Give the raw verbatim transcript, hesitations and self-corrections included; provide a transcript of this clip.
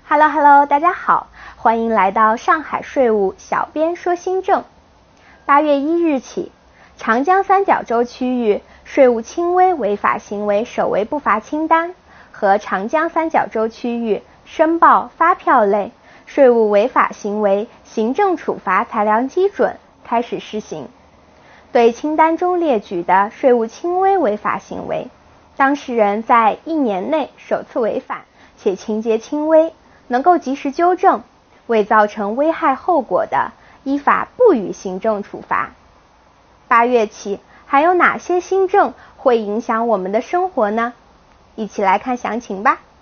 Hello Hello， 大家好，欢迎来到上海税务小编说新政。八月一日起，长江三角洲区域税务轻微违法行为首为不罚清单和长江三角洲区域申报发票类税务违法行为行政处罚裁量基准开始施行。对清单中列举的税务轻微违法行为，当事人在一年内首次违反且情节轻微，能够及时纠正，未造成危害后果的，依法不予行政处罚。八月起，还有哪些新政会影响我们的生活呢？一起来看详情吧。